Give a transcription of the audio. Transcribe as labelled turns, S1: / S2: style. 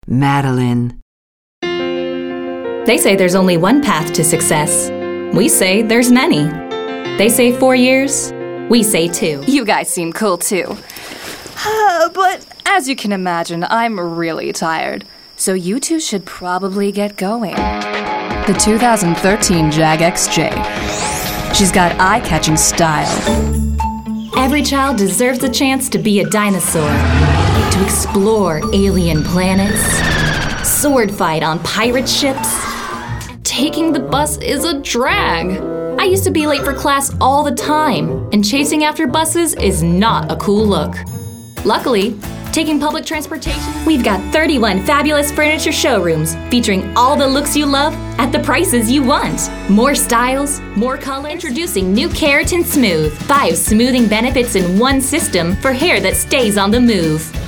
S1: Madeline.
S2: They say there's only one path to success. We say there's many. They say 4 years. We say 2.
S3: You guys seem cool too. But as you can imagine, I'm really tired. So you two should probably get going. The 2013 Jag XJ. She's got eye-catching style.
S2: Every child deserves a chance to be a dinosaur, to explore alien planets, sword fight on pirate ships. Taking the bus is a drag. I used to be late for class all the time, and chasing after buses is not a cool look. Luckily, taking public transportation, we've got 31 fabulous furniture showrooms featuring all the looks you love at the prices you want. More styles, more colors. Introducing new Keratin Smooth. 5 smoothing benefits in one system for hair that stays on the move.